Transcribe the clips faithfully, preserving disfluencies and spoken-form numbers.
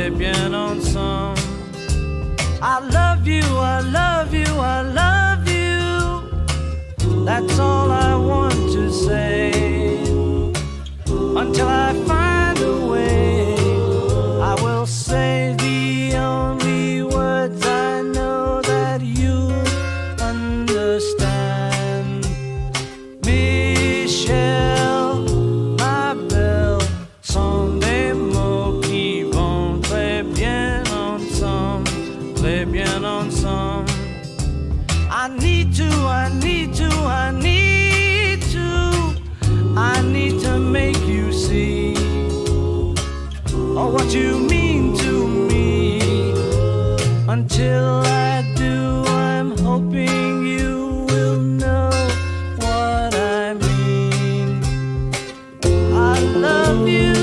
très bien ensemble. I love you, I love you, I love you. That's all I want to say. Until I find a way, I will say the only words I know that you understand. Michel, ma belle, sont des mots qui vont très bien ensemble, très bien ensemble. I need to, I need to, I need to, I need to make you see oh, what you mean to me. Until I do, I'm hoping you will know what I mean. I love you.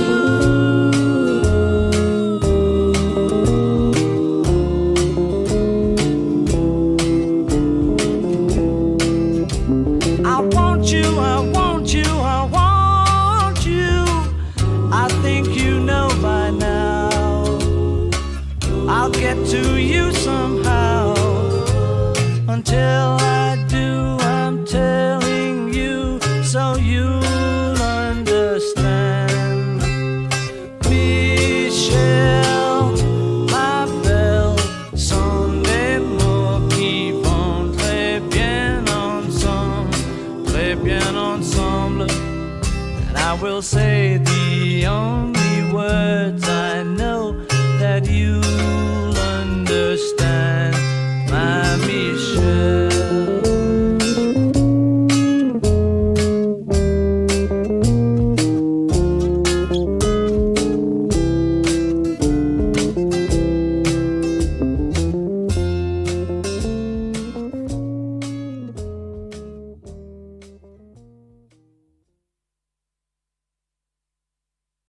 I want you, I want you, I want you. I think you know by now. I'll get to you somehow. Until I do, I'm telling you so you'll understand. Michel, ma belle, sont des mots qui vont très bien ensemble, très bien ensemble. And I will say the only words I know that you